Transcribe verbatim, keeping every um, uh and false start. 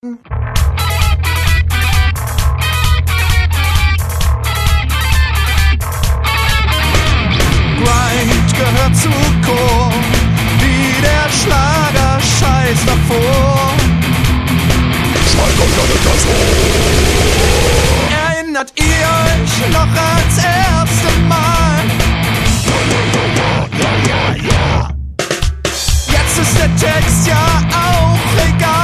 Grind gehört zu Chor, wie der Schlager-Scheiß davor. Erinnert ihr euch noch ans erste Mal? Jetzt ist der Text ja auch egal.